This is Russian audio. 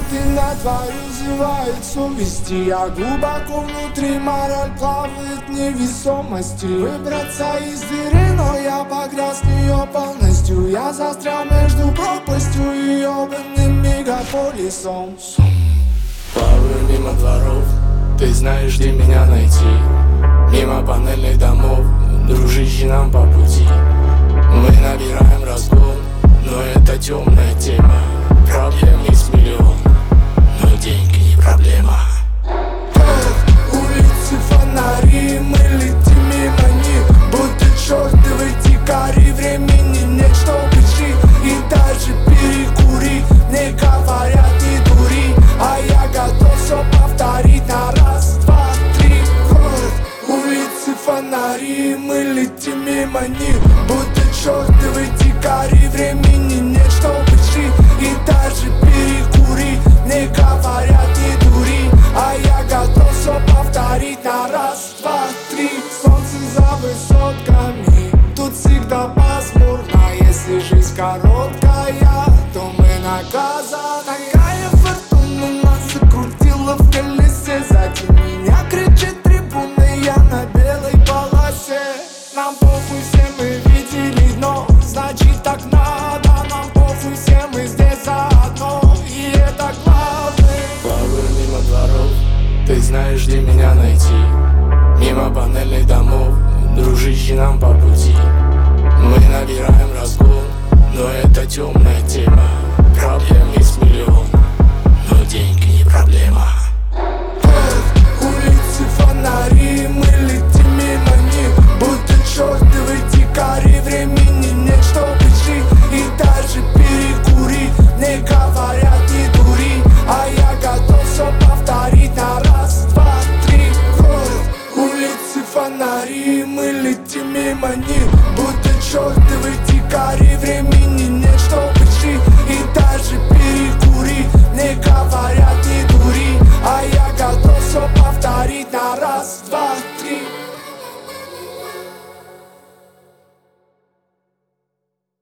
на твою зевает совести. Я глубоко внутри, мораль плавает в невесомости. Выбраться из дыры, но я погряз в нее полностью. Я застрял между пропастью и ёбаным мегаполисом. Плаваю мимо дворов, ты знаешь, где меня найти. Мимо панельных домов, дружище, нам по пути. Мы набираем разгон, но это темная тема. Проблем есть миллион, но деньги не проблема. Улицы, фонари, мы летим мимо них, будто чертовы дикари. Времени нет, чтобы жить и даже перекурить. Мне говорят, не дури, а я готов все повторить на раз, два, три. Улицы, фонари, мы летим мимо них, будто чертовы дикари. Времени нет, чтобы жить и даже перекурить. Мне говорят, не дури, а я готов все повторить на раз, два, три. Солнце за высотками, тут всегда пасмурно. Если жизнь короткая, то мы наказаны. Такая фортуна нас закрутила в колесе. Сзади меня кричит трибуна, я на белой полосе. Нам похуй, все мы видели дно, значит так надо. Нам похуй, все мы здесь заодно, и это главное. Плаваю мимо дворов, ты знаешь, где меня найти. Мимо панельных домов, дружище, нам по пути. Мы набираем разгон, но это темная